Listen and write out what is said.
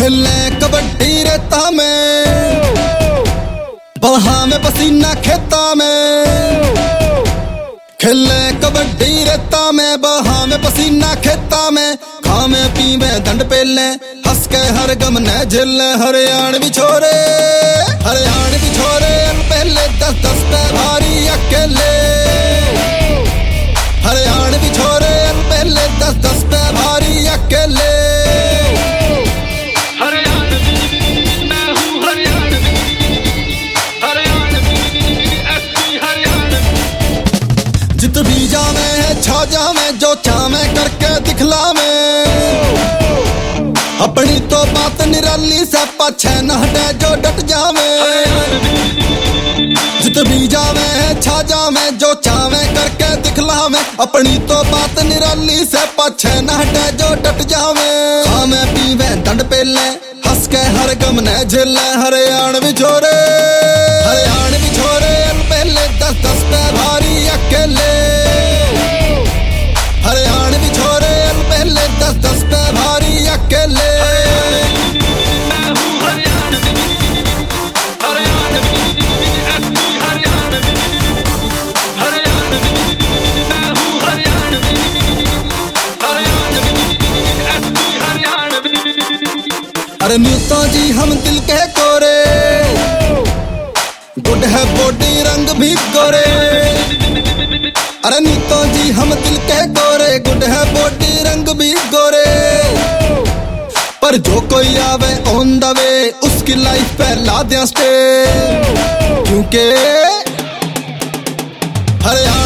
खेले कबड्डी रेता में, बहा में पसीना खेता में। खेले कबड्डी रेता में, बहा में पसीना खेता में। खामे पीवे दंड पेले, हंस के हर गम न झेले। हरियाणवी छोरे, हरियाणवी छोरे पहले 10-10 पे भारी अकेले। हरियाणवी छोरे पहले 10-10 पे भारी अकेले। जित भी जावे है छा जावे, जो चावे करके दिखला में। अपनी तो बात निराली से पाछे न हटे, जो डट जावे। जित भी जावे है छा जावे, जो चावे करके दिखला में। अपनी तो बात निराली से पाछे न हटे, जो डट जावे। खामे पीवे दंड पेले, हंस के हर गम न झेले। हरियाणवी छोरे, हरियाणवी छोरे पहले 10-10 पे भारी अकेले। हरियाणवी छोरे पहले 10-10 पे भारी अकेले। अरे नेताजी हम दिल के कोरे, गुड है बॉडी रंग भी गोरे। अरे नेताजी हम दिल के गोरे, गुड है बॉडी रंग भी गोरे। पर जो कोई आवे ऑन द वे, उसकी लाइफ पे ला दिया स्टे। क्योंकि हरियाणा